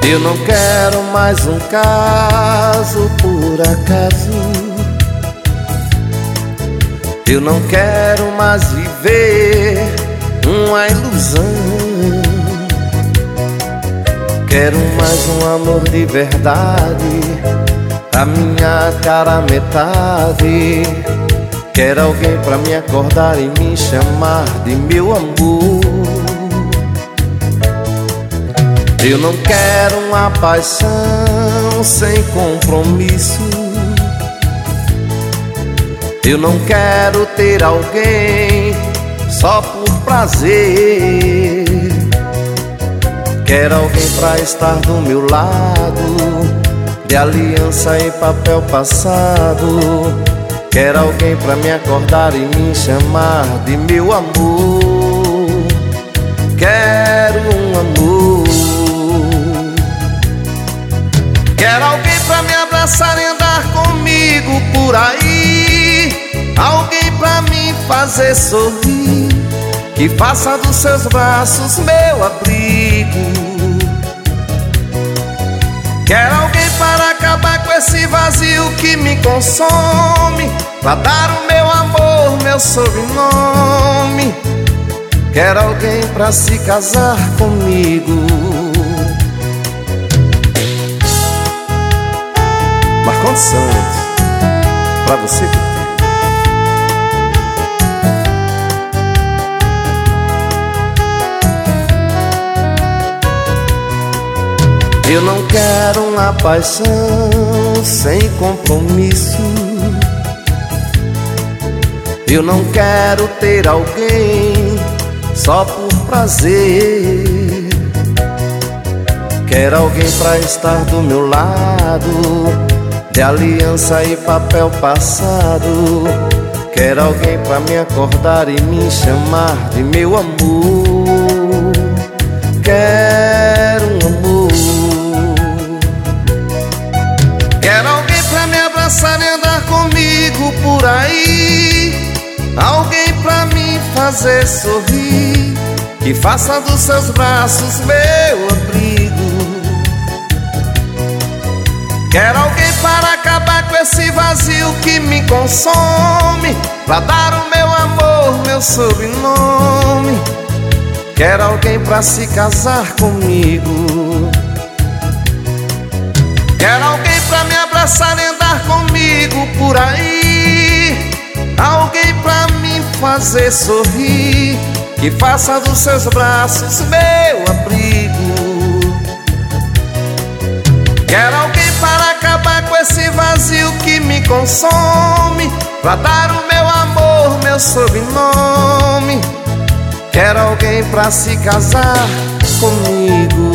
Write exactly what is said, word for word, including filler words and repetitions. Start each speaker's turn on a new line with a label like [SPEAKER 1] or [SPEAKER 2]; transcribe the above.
[SPEAKER 1] Eu não quero mais um caso por acaso. Eu não quero mais viver uma ilusão. Quero mais um amor de verdade, a minha cara metade. Quero alguém pra me acordar e me chamar de meu amor. Eu não quero uma paixão sem compromisso. Eu não quero ter alguém só por prazer. Quero alguém pra estar do meu lado, de aliança e papel passado. Quero alguém pra me acordar e me chamar de meu amor. Quero um amor. Quero alguém pra me abraçar e andar comigo por aí. Alguém pra me fazer sorrir, que faça dos seus braços meu abrigo. Quero alguém para acabar com esse vazio que me consome, pra dar o meu amor, meu sobrenome. Quero alguém pra se casar comigo. Marcondes Santos, pra você que eu não quero uma paixão sem compromisso. Eu não quero ter alguém só por prazer. Quero alguém pra estar do meu lado, de aliança e papel passado. Quero alguém pra me acordar e me chamar de meu amor. Quero um amor. Quero alguém pra me abraçar e andar comigo por aí. Alguém pra me fazer sorrir, que faça dos seus braços meu abrigo. Quero alguém para acabar com esse vazio que me consome, pra dar o meu amor, meu sobrenome. Quero alguém pra se casar comigo. Quero alguém pra me abraçar e andar comigo por aí. Alguém pra me fazer sorrir, que faça dos seus braços meu abrigo. Quero alguém para acabar com esse vazio que me consome, pra dar o meu amor, meu sobrenome. Quero alguém pra se casar comigo.